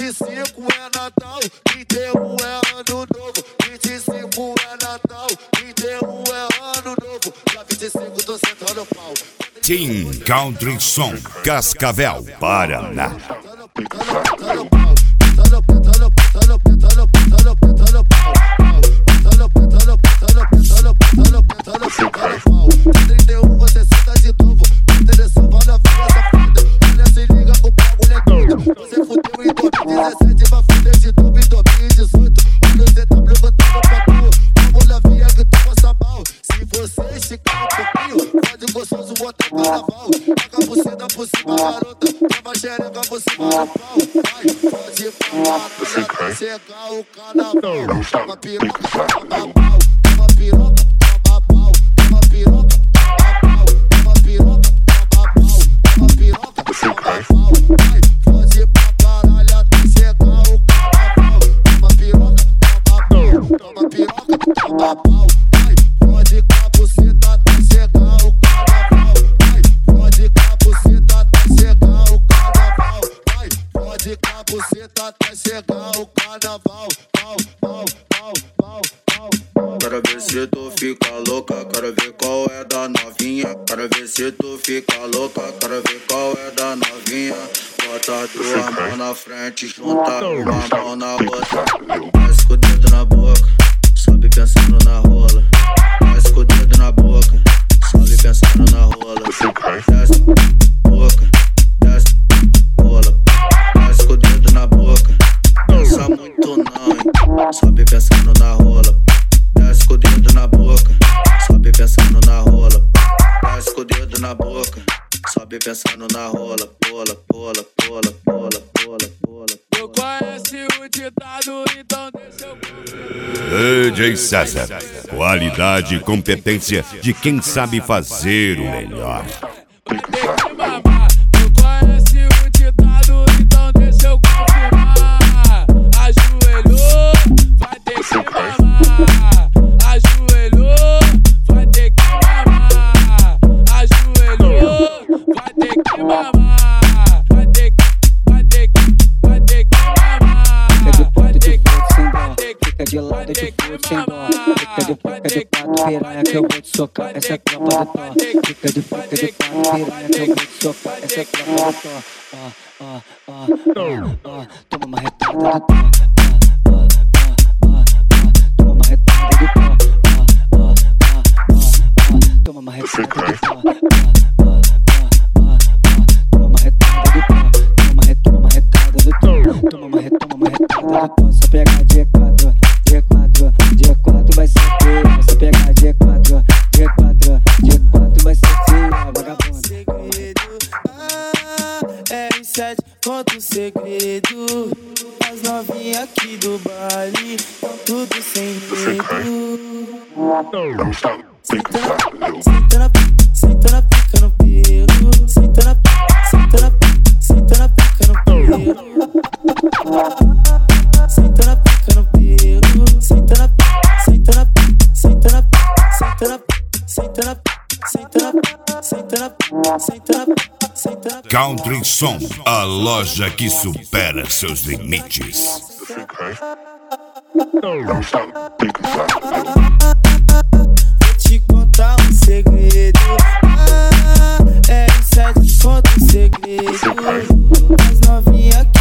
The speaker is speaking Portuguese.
25 é Natal, 31 é Ano Novo. 25 é Natal, 31 é Ano Novo. Dia 25 tô sentando pau. Team Country Som, Cascavel, Paraná. Você senta de novo, interessou, vai na fila safada. Olha, se liga com o pau, moleque. Você fudeu em 2017, vai fuder de novo em 2018. Olha o ZW botando pra tu. Vamos na via que tu passa mal. Se você esticar um pouquinho, pode gostoso botar carnaval. Taca a buceta por cima, garota. Leva a xereca por cima do pau. Vai, pode parar, secar o carnaval. Toma piroca, toma pau. Toma piroca, toma pau. Toma piroca. Quero ver se tu fica louca, quero ver qual é da novinha. Quero ver se tu fica louca, quero ver qual é da novinha. Bota as duas mãos na frente, junta uma mão na outra. Desce com o dedo na boca, sobe pensando na rola. Desce com o dedo na boca, sobe pensando na rola. Desce boca, desce rola. Desce com o dedo na boca, pensa muito não, hein? Sobe pensando na rola. Desce com o dedo na boca, sobe pensando na rola. Desce com o dedo na boca, sobe pensando na rola. Rola, rola, rola, rola, rola, rola. Eu conheço o ditado, então deixa eu... DJ César, qualidade e competência de quem sabe fazer o melhor. Vai ter que mamar. Eu conheço o ditado, então deixa eu confirmar. Ajoelhou, vai ter que mamar. Ajoelhou, vai ter que mamar. Ajoelhou, vai ter que mamar. Vai ter que mamar. Fica de lado de puto sem dó. Fica de quatro piranha que eu vou te socar. Essa é tropa do tó. Fica de quatro piranha que eu vou te socar. Essa é tropa do tó. Toma uma retada do tó. Toma uma retada do tó. Toma uma retada do tó. Toma uma retada do tó. Toma uma retada do tó. Toma uma retada do tó. Só pega G4, G4, G4 vai ser feio. Só pega G4, G4, G4 vai ser feio, vagabundo. R7 conta o segredo. As novinhas aqui do baile tão tudo sem medo. Senta na pica no pelo. Senta na pica no pelo. Senta na pica no pelo. Senta na Country Som, a loja que supera seus limites. Vou te contar um segredo. R7 conta um segredo. As novinhas